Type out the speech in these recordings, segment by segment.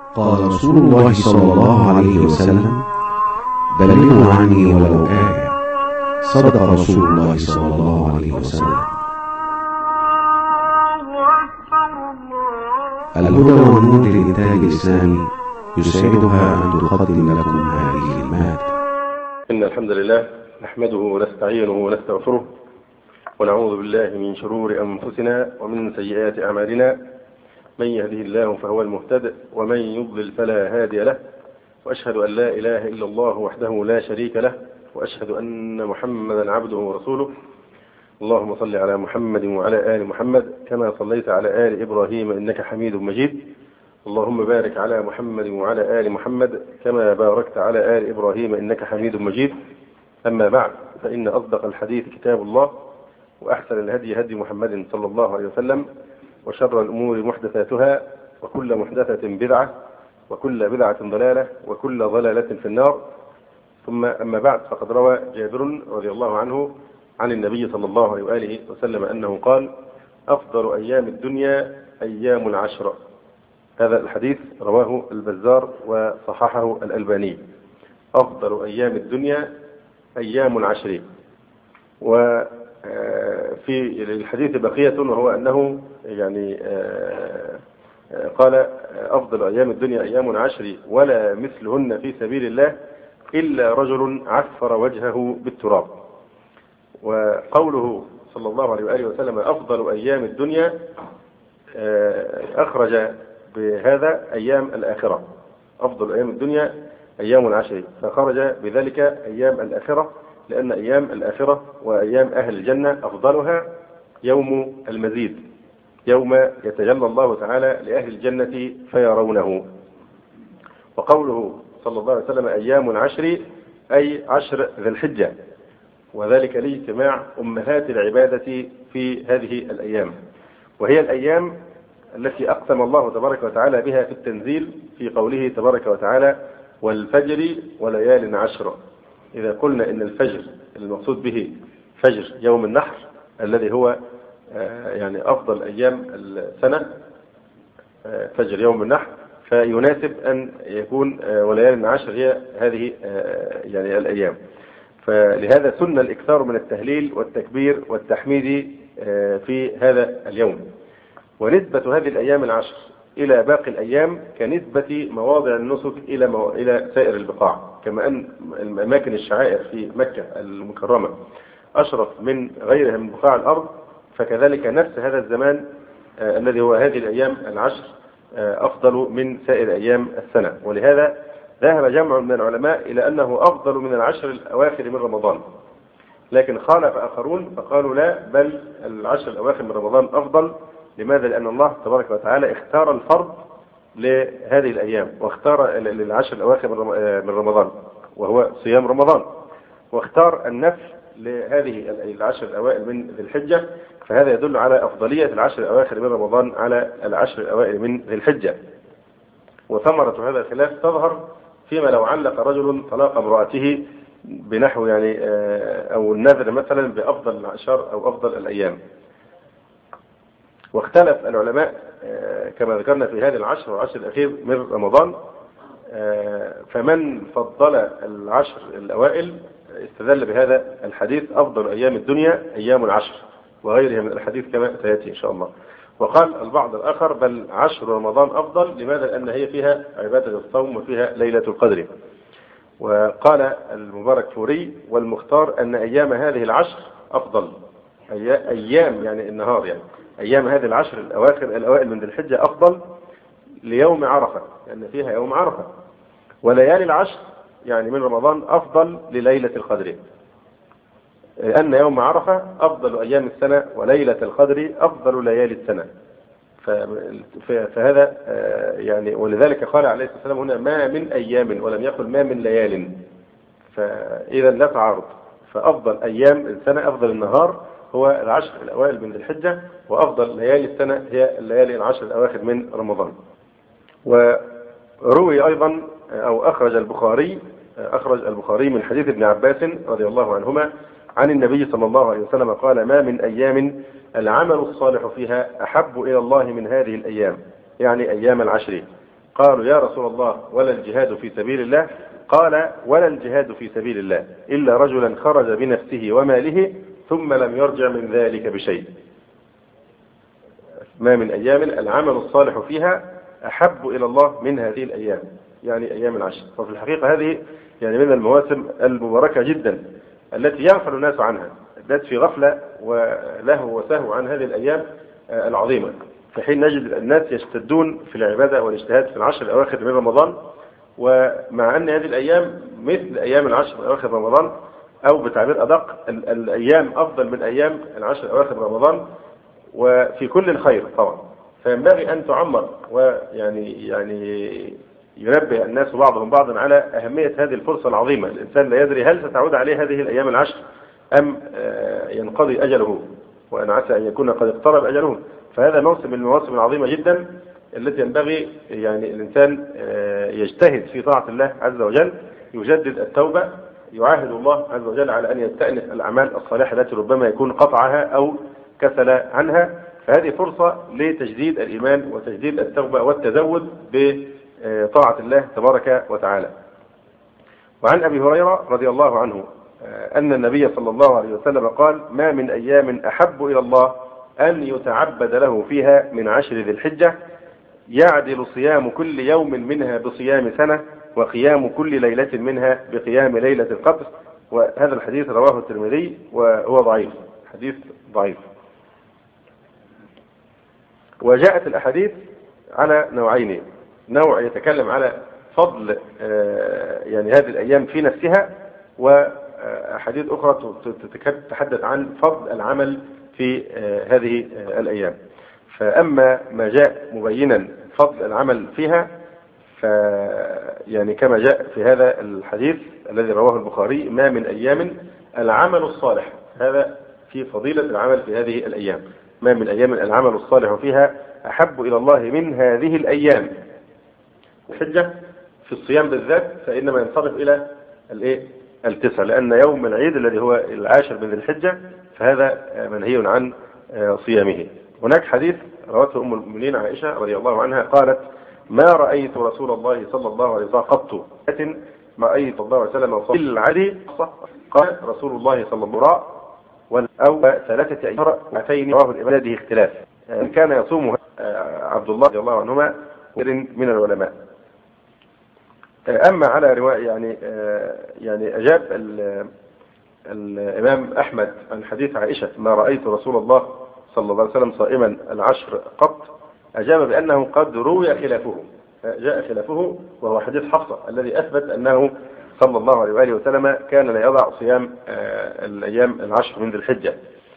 قال رسول الله صلى الله عليه وسلم: بلغوا عني ولو آية. صدق رسول الله صلى الله عليه وسلم. الهدى والنور للإنتاج الإسلامي يسعدها أن تقدم لكم هذه المادة. إن الحمد لله نحمده ونستعينه ونستغفره ونعوذ بالله من شرور أنفسنا ومن سيئات أعمالنا. من يهده الله فهو المهتد ومن يضلل فلا هادي له، وأشهد أن لا إله إلا الله وحده لا شريك له، وأشهد أن محمدا عبده ورسوله. اللهم صل على محمد وعلى آل محمد كما صليت على آل إبراهيم إنك حميد مجيد. اللهم بارك على محمد وعلى آل محمد كما باركت على آل إبراهيم إنك حميد مجيد. أما بعد، فإن أصدق الحديث كتاب الله، وأحسن الهدي هدي محمد صلى الله عليه وسلم، وشر الأمور محدثاتها، وكل محدثة بدعة، وكل بدعة ضلالة، وكل ضلالة في النار. ثم أما بعد، فقد روى جابر رضي الله عنه عن النبي صلى الله عليه وآله وسلم أنه قال: أفضل أيام الدنيا أيام العشر. هذا الحديث رواه البزار وصححه الألباني. أفضل أيام الدنيا أيام العشر. وفي الحديث بقية، وهو أنه قال: أفضل أيام الدنيا أيام العشر ولا مثلهن في سبيل الله إلا رجل عفر وجهه بالتراب. وقوله صلى الله عليه وآله وسلم أفضل أيام الدنيا أخرج بهذا أيام الآخرة. أفضل أيام الدنيا أيام العشر، فخرج بذلك أيام الآخرة، لأن أيام الآخرة وأيام أهل الجنة أفضلها يوم المزيد، يوم يتجلى الله تعالى لأهل الجنة فيرونه. وقوله صلى الله عليه وسلم أيام العشر أي عشر ذي الحجة، وذلك لاجتماع أمهات العبادة في هذه الأيام، وهي الأيام التي أقسم الله تبارك وتعالى بها في التنزيل في قوله تبارك وتعالى: والفجر وليال عشر. إذا قلنا إن الفجر المقصود به فجر يوم النحر الذي هو أفضل أيام السنة، فجر يوم النحر، فيناسب أن يكون وليال عشر هي هذه الأيام. فلهذا سن الإكثار من التهليل والتكبير والتحميد في هذا اليوم. ونسبة هذه الأيام العشر إلى باقي الأيام كنسبة مواضع النسك إلى سائر البقاع، كما أن أماكن الشعائر في مكة المكرمة أشرف من غيرها من بقاع الأرض، فكذلك نفس هذا الزمان الذي هو هذه الأيام العشر أفضل من سائر أيام السنة. ولهذا ذهب جمع من العلماء إلى أنه أفضل من العشر الأواخر من رمضان، لكن خالف آخرون فقالوا لا، بل العشر الأواخر من رمضان أفضل. لماذا؟ لأن الله تبارك وتعالى اختار الفرض لهذه الأيام، واختار للعشر الأواخر من رمضان وهو صيام رمضان، واختار النفل لهذه العشر الأوائل من ذي الحجة، فهذا يدل على أفضلية العشر الأواخر من رمضان على العشر الأوائل من ذي الحجة. وثمرة هذا الخلاف تظهر فيما لو علق رجل طلاق امرأته بنحو أو النذر مثلا بأفضل العشر أو أفضل الأيام. واختلف العلماء كما ذكرنا في هذه العشر والعشر الأخير من رمضان، فمن فضل العشر الأوائل استدل بهذا الحديث أفضل أيام الدنيا أيام العشر، وغيرها من الحديث كما سيأتي إن شاء الله. وقال البعض الآخر بل عشر رمضان أفضل. لماذا؟ لأن هي فيها عبادة الصوم وفيها ليلة القدر. وقال المبارك فوري: والمختار أن أيام هذه العشر أفضل، أيام النهار، أيام هذه العشر الأوائل من ذي الحجة أفضل ليوم عرفة، لأن فيها يوم عرفة. وليالي العشر من رمضان أفضل لليلة القدر، لأن يوم عرفة أفضل أيام السنة، وليلة القدر أفضل ليالي السنة. فهذا ولذلك قال عليه الصلاة والسلام هنا ما من أيام، ولم يقل ما من ليال، فإذا لا تعارض. فأفضل أيام السنة، أفضل النهار هو العشر الأوائل من ذي الحجة، وأفضل ليالي السنة هي الليالي العشر الأواخر من رمضان. وروي أيضا أو أخرج البخاري من حديث ابن عباس رضي الله عنهما عن النبي صلى الله عليه وسلم قال: ما من أيام العمل الصالح فيها أحب إلى الله من هذه الأيام، أيام العشر. قالوا يا رسول الله ولا الجهاد في سبيل الله؟ قال ولا الجهاد في سبيل الله إلا رجلا خرج بنفسه وماله ثم لم يرجع من ذلك بشيء. ما من أيام العمل الصالح فيها أحب إلى الله من هذه الأيام، يعني أيام العشر. ففي الحقيقة هذه يعني من المواسم المباركة جدا التي يغفل الناس عنها، الناس في غفلة ولهو وسهو عن هذه الأيام العظيمة، في حين نجد الناس يشتدون في العبادة والاجتهاد في العشر الأواخر من رمضان، ومع أن هذه الأيام مثل أيام العشر الأواخر رمضان، أو بتعبير أدق الأيام أفضل من أيام العشر الأواخر رمضان، وفي كل الخير طبعا. فينبغي أن تعمر، ويعني ينبه الناس بعضهم بعضا على أهمية هذه الفرصة العظيمة. الإنسان لا يدري هل ستعود عليه هذه الأيام العشر أم ينقضي أجله، وأن عسى أن يكون قد اقترب أجله. فهذا موسم من المواسم العظيمة جدا التي ينبغي يعني الإنسان يجتهد في طاعة الله عز وجل، يجدد التوبة، يعاهد الله عز وجل على أن يستأنف الأعمال الصالحة التي ربما يكون قطعها أو كسل عنها. فهذه فرصة لتجديد الإيمان وتجديد التوبة والتزود بطاعة الله تبارك وتعالى. وعن أبي هريرة رضي الله عنه أن النبي صلى الله عليه وسلم قال: ما من أيام أحب إلى الله أن يتعبد له فيها من عشر ذي الحجة، يعدل صيام كل يوم منها بصيام سنة، وقيام كل ليلة منها بقيام ليلة القدر. وهذا الحديث رواه الترمذي وهو ضعيف، حديث ضعيف. وجاءت الأحاديث على نوعين: نوع يتكلم على فضل يعني هذه الأيام في نفسها، وأحاديث أخرى تتحدث عن فضل العمل في هذه الأيام. فأما ما جاء مبينا فضل العمل فيها يعني كما جاء في هذا الحديث الذي رواه البخاري: ما من أيام العمل الصالح، هذا في فضيلة العمل في هذه الأيام. ما من أيام العمل الصالح فيها أحب إلى الله من هذه الأيام. الحجة في الصيام بالذات فإنما ينصرف إلى التسع، لأن يوم العيد الذي هو العاشر من ذي الحجة فهذا منهي عن صيامه. هناك حديث روته أم المؤمنين عائشة رضي الله عنها قالت: ما رأيت رسول الله صلى الله عليه وسلم قط، ما رأيت صلى الله عليه وسلم في العدي. قال رسول الله صلى الله عليه وسلم أو 3 أيام رواه الإمام هذه اختلاف. كان يصوم عبد الله رضي الله عنهما من العلماء. أما على رواية يعني أجاب الإمام أحمد عن حديث عائشة: ما رأيت رسول الله صلى الله عليه وسلم صائما العشر قط، أجاب بأنه قد روي خلافه، جاء خلافه، وهو حديث حفصة الذي أثبت أنه صلى الله عليه وآله وسلم كان لا يضع صيام الأيام العشر من ذي الحجة.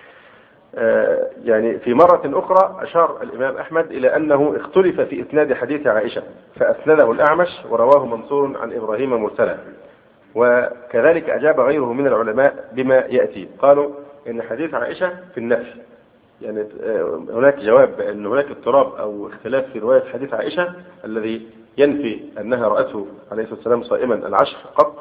يعني في مرة أخرى أشار الإمام أحمد إلى أنه اختلف في إسناد حديث عائشة، فأسنده الأعمش ورواه منصور عن إبراهيم مرسلا. وكذلك أجاب غيره من العلماء بما يأتي، قالوا إن حديث عائشة في النفي، يعني هناك جواب أن هناك اضطراب أو اختلاف في رواية حديث عائشة الذي ينفي أنها رأته عليه الصلاة والسلام صائما العشر قط.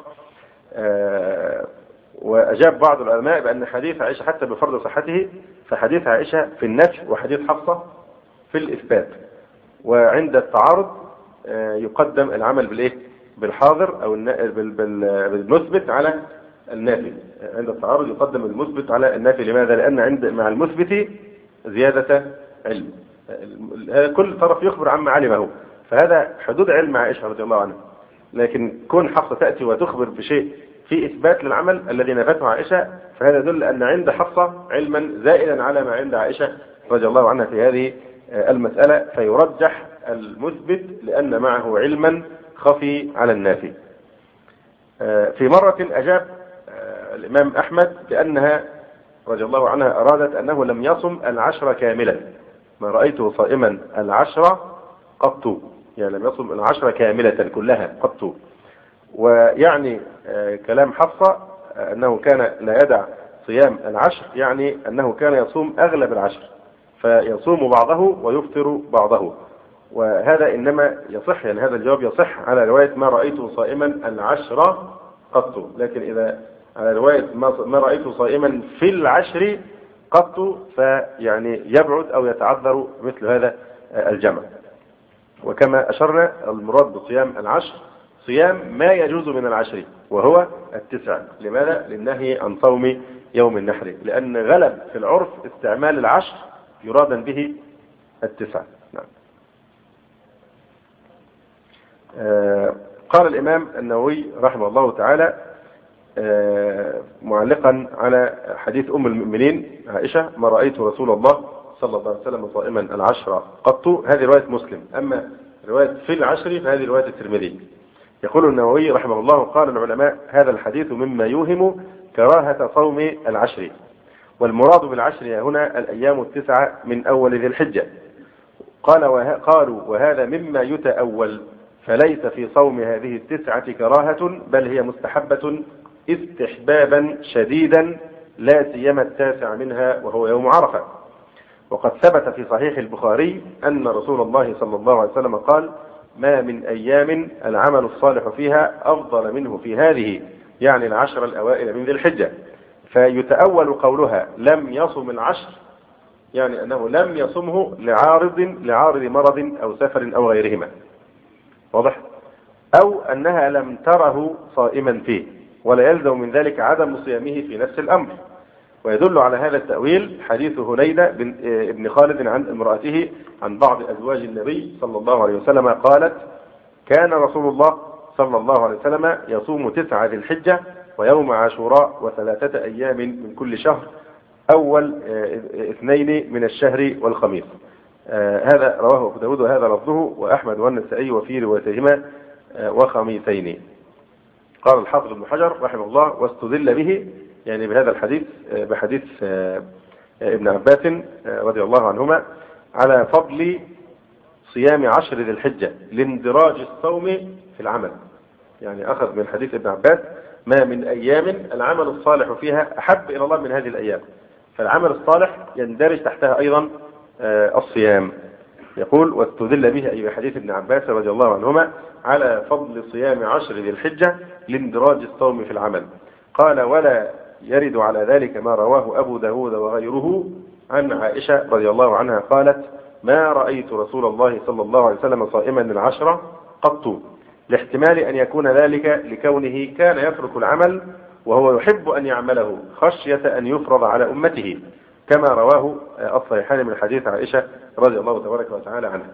وأجاب بعض العلماء بأن حديث عائشة حتى بفرض صحته فحديث عائشة في النفي وحديث حفصة في الإثبات، وعند التعارض يقدم العمل بالحاضر أو بالمثبت على النافي. عند التعارض يقدم المثبت على النافي. لماذا؟ لأن مع المثبت زيادة علم، هذا كل طرف يخبر عما علمه، فهذا حدود علم عائشة رضي الله عنها. لكن كون حفصة تأتي وتخبر بشيء في إثبات للعمل الذي نفته عائشة، فهذا يدل أن عند حفصة علما زائدا على ما عند عائشة رضي الله عنها في هذه المسألة، فيرجح المثبت لأن معه علما خفي على النافي. في مرة أجاب الإمام أحمد بأنها رضي الله عنها أرادت أنه لم يصم العشر كاملا، ما رأيته صائما العشر قط، يعني لم يصم العشر كاملة كلها قط. ويعني كلام حفصة أنه كان لا يدع صيام العشر، يعني أنه كان يصوم أغلب العشر، فيصوم بعضه ويفطر بعضه. وهذا إنما يصح، يعني هذا الجواب يصح على رواية ما رأيته صائما العشر قط، لكن إذا على رواية ما رأيته صائما في العشر قط فيعني يبعد أو يتعذر مثل هذا الجمع. وكما أشرنا المراد بصيام العشر صيام ما يجوز من العشر وهو 9. لماذا؟ للنهي عن صوم يوم النحر، لأن غلب في العرف استعمال العشر يرادا به 9. نعم. قال الإمام النووي رحمه الله تعالى معلقا على حديث أم المؤمنين عائشة: ما رأيت رسول الله صلى الله عليه وسلم صائما العشر قط. هذه رواية مسلم، أما رواية في العشر فهذه رواية الترمذي. يقول النووي رحمه الله: قال العلماء: هذا الحديث مما يوهم كراهة صوم العشر، والمراد بالعشر هنا الأيام 9 من أول ذي الحجة. قالوا: وهذا مما يتأول، فليس في صوم هذه 9 كراهة، بل هي مستحبة استحبابا شديدا، لا سيما 9 منها وهو يوم عرفة. وقد ثبت في صحيح البخاري أن رسول الله صلى الله عليه وسلم قال: ما من أيام العمل الصالح فيها أفضل منه في هذه، يعني العشر الأوائل من ذي الحجة. فيتأول قولها لم يصم العشر، يعني أنه لم يصمه لعارض مرض أو سفر أو غيرهما، واضح؟ أو أنها لم تره صائما فيه، ولا يلزم من ذلك عدم صيامه في نفس الأمر. ويدل على هذا التأويل حديث هنيدة بن خالد عن امرأته عن بعض أزواج النبي صلى الله عليه وسلم قالت: كان رسول الله صلى الله عليه وسلم يصوم 9 ذي الحجة ويوم عاشوراء و3 أيام من كل شهر، أول 2 من الشهر والخميس. هذا رواه أبو داود وهذا لفظه، وأحمد والنسائي وفي روايتهما وخميسين. قال الحافظ ابن حجر رحمه الله: واستدل به، يعني بهذا الحديث، بحديث ابن عباس رضي الله عنهما، على فضل صيام 10 ذي الحجة لاندراج الصوم في العمل. يعني أخذ من حديث ابن عباس: ما من أيام العمل الصالح فيها أحب إلى الله من هذه الأيام، فالعمل الصالح يندرج تحتها أيضا الصيام. يقول: واستدل به، أي بحديث ابن عباس رضي الله عنهما، على فضل صيام 10 ذي الحجة لاندراج الصوم في العمل. قال: ولا يرد على ذلك ما رواه أبو داود وغيره عن عائشة رضي الله عنها قالت: ما رأيت رسول الله صلى الله عليه وسلم صائما العشرة قط، لاحتمال أن يكون ذلك لكونه كان يترك العمل وهو يحب أن يعمله خشية أن يفرض على أمته، كما رواه الصحيحان من حديث عائشة رضي الله تبارك وتعالى عنها.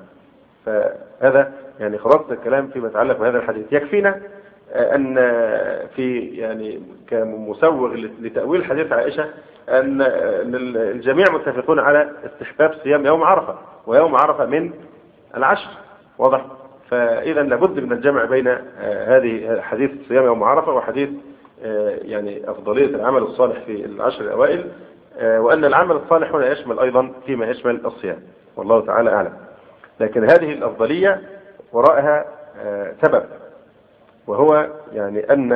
فهذا يعني خلاصة الكلام فيما يتعلق بهذا الحديث. يكفينا أن في يعني كمسوغ لتأويل حديث عائشة أن الجميع متفقون على استحباب صيام يوم عرفة، ويوم عرفة من العشر، واضح؟ فإذا لابد من الجمع بين هذه حديث صيام يوم عرفة وحديث يعني أفضلية العمل الصالح في العشر الأوائل، وأن العمل الصالح هنا يشمل أيضا فيما يشمل الصيام، والله تعالى أعلم. لكن هذه الأفضلية وراءها سبب، وهو يعني أن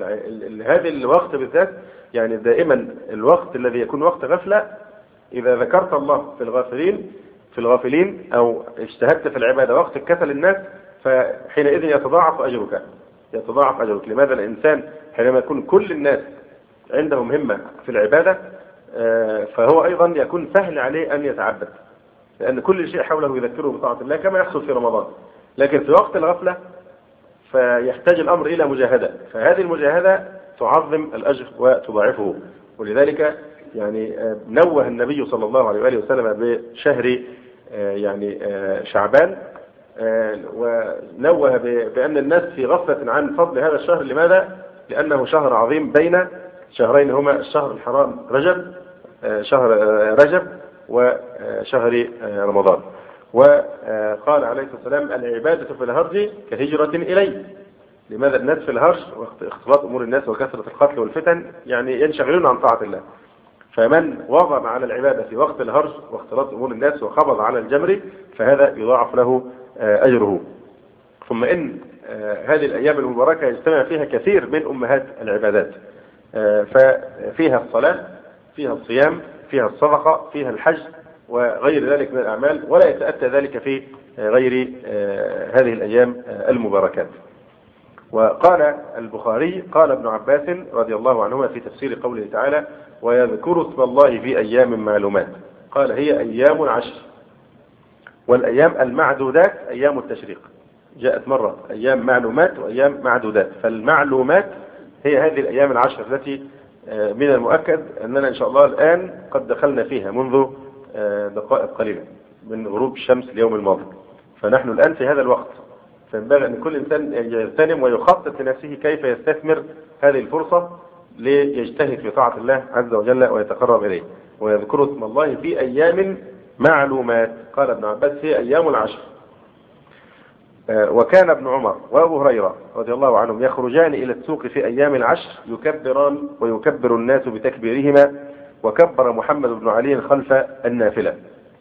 هذا الوقت بالذات، يعني دائما الوقت الذي يكون وقت غفلة، إذا ذكرت الله في الغافلين أو اجتهدت في العبادة وقت كسل الناس، فحينئذ يتضاعف أجرك. لماذا؟ الإنسان حينما يكون كل الناس عندهم همة في العبادة، فهو أيضا يكون سهل عليه أن يتعبد، لأن كل شيء حوله يذكره بطاعة الله كما يحصل في رمضان. لكن في وقت الغفلة فيحتاج الأمر إلى مجاهدة، فهذه المجاهدة تعظم الأجر وتضاعفه. ولذلك يعني نوه النبي صلى الله عليه وآله وسلم بشهر يعني شعبان، ونوه بأن الناس في غفلة عن فضل هذا الشهر. لماذا؟ لأنه شهر عظيم بين شهرين هما الشهر الحرام شهر رجب وشهر رمضان. وقال عليه الصلاة والسلام: العبادة في الهرج كهجرة إلي. لماذا؟ الناس في الهرج واختلاط أمور الناس وكثرة القتل والفتن يعني ينشغلون عن طاعة الله، فمن واظب على العبادة في وقت الهرج واختلاط أمور الناس وخبض على الجمر فهذا يضاعف له أجره. ثم إن هذه الأيام المباركة يجتمع فيها كثير من أمهات العبادات، ففيها الصلاة، فيها الصيام، فيها الصدقة، فيها الحج وغير ذلك من الأعمال، ولا يتأتى ذلك في غير هذه الأيام المباركات. وقال البخاري: قال ابن عباس رضي الله عنهما في تفسير قوله تعالى: ويذكر اسم الله في أيام معلومات، قال: هي أيام العشر. والأيام المعدودات أيام التشريق. جاءت مرة أيام معلومات وأيام معدودات، فالمعلومات هي هذه الأيام العشر التي من المؤكد أننا إن شاء الله الآن قد دخلنا فيها منذ دقائق قليلة من غروب الشمس اليوم الماضي، فنحن الآن في هذا الوقت، فينبغي أن كل إنسان يغتنم ويخطط لنفسه كيف يستثمر هذه الفرصة ليجتهد في طاعة الله عز وجل ويتقرب إليه ويذكر اسم الله في أيام معلومات. قال ابن عباس هي أيام العشر. وكان ابن عمر وأبو هريرة رضي الله عنهم يخرجان إلى السوق في أيام العشر يكبران ويكبر الناس بتكبيرهما، وكبر محمد بن علي خلف النافلة.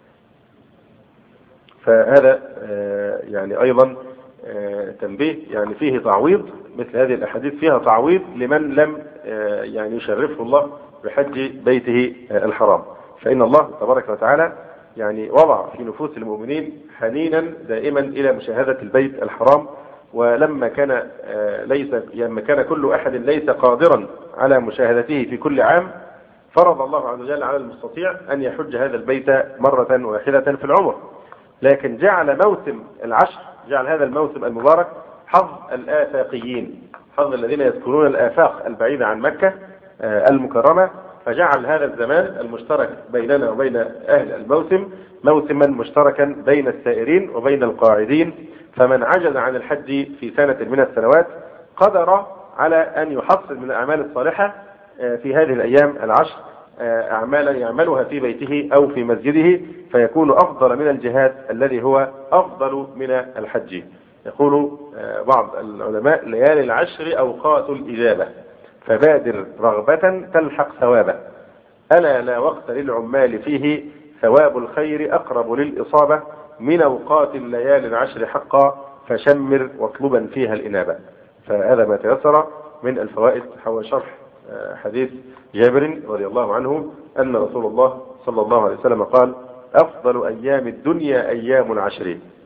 فهذا يعني أيضا تنبيه، يعني فيه تعويض، مثل هذه الأحاديث فيها تعويض لمن لم يعني يشرفه الله بحج بيته الحرام. فإن الله تبارك وتعالى يعني وضع في نفوس المؤمنين حنينا دائما إلى مشاهدة البيت الحرام، ولما كان كل أحد ليس قادرا على مشاهدته في كل عام، فرض الله عز وجل على المستطيع أن يحج هذا البيت مرة واحدة في العمر. لكن جعل موسم العشر، جعل هذا الموسم المبارك حظ الآفاقيين، حظ الذين يسكنون الآفاق البعيدة عن مكة المكرمة، فجعل هذا الزمان المشترك بيننا وبين أهل الموسم موسما مشتركا بين السائرين وبين القاعدين. فمن عجز عن الحج في سنة من السنوات قدر على أن يحصل من الأعمال الصالحة في هذه الأيام العشر أعمالا يعملها في بيته أو في مسجده، فيكون أفضل من الجهاد الذي هو أفضل من الحج. يقول بعض العلماء: ليالي العشر أوقات الإجابة، فبادر رغبة تلحق ثوابه، ألا لا وقت للعمال فيه، ثواب الخير أقرب للإصابة، من أوقات الليالي العشر حقا، فشمر واطلبا فيها الإنابة. فهذا ما تيسر من الفوائد حول شرح حديث جابر رضي الله عنه أن رسول الله صلى الله عليه وسلم قال: أفضل أيام الدنيا أيام العشر،